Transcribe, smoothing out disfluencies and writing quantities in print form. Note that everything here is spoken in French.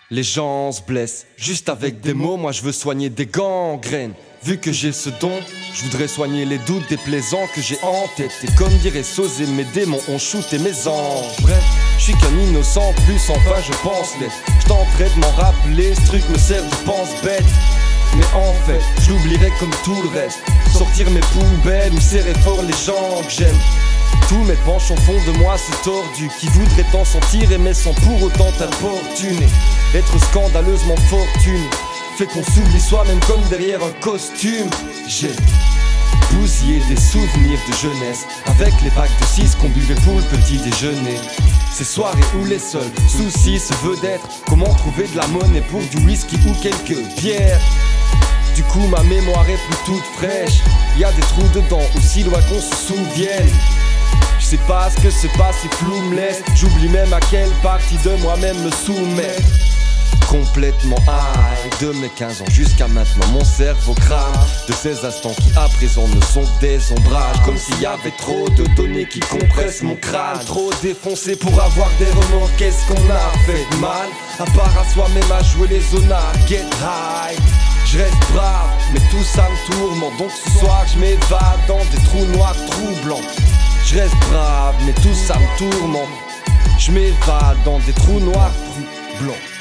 Les gens se blessent juste avec des mots, moi je veux soigner des gangrènes. Vu que j'ai ce don, je voudrais soigner les doutes déplaisants que j'ai en tête. Et comme dirait Sosé, mes démons ont shooté mes anges. Bref, je suis qu'un innocent, plus enfin je pense l'être. Je tenterai de m'en rappeler, ce truc me sert de pense-bête. Mais en fait, je l'oublierai comme tout le reste. Sortir mes poubelles ou serrer fort les gens que j'aime. Tous mes penchants au fond de moi se tordus, qui voudraient t'en sentir mais sans pour autant t'importuner. Être scandaleusement fortuné fait qu'on s'oublie soi-même comme derrière un costume. J'ai bousillé des souvenirs de jeunesse avec les packs de 6 qu'on buvait pour le petit déjeuner. Ces soirées où les seuls soucis se veut d'être comment trouver de la monnaie pour du whisky ou quelques bières. Du coup ma mémoire est plus toute fraîche, y a des trous dedans aussi loin qu'on se souvienne. Je sais pas ce que se passe, c'est flou me laisse. J'oublie même à quelle partie de moi-même me soumettre. Complètement high, de mes 15 ans jusqu'à maintenant, mon cerveau crame de ces instants qui à présent ne sont que des ombrages. Comme s'il y avait trop de données qui compressent mon crâne. Trop défoncé pour avoir des remords, qu'est-ce qu'on a fait de mal? À part à soi-même à jouer les zones à get high. Je reste brave, mais tout ça me tourmente. Donc ce soir je m'évade dans des trous noirs troublants. Je reste brave, mais tout ça me tourmente. Je m'évade dans des trous noirs troublants.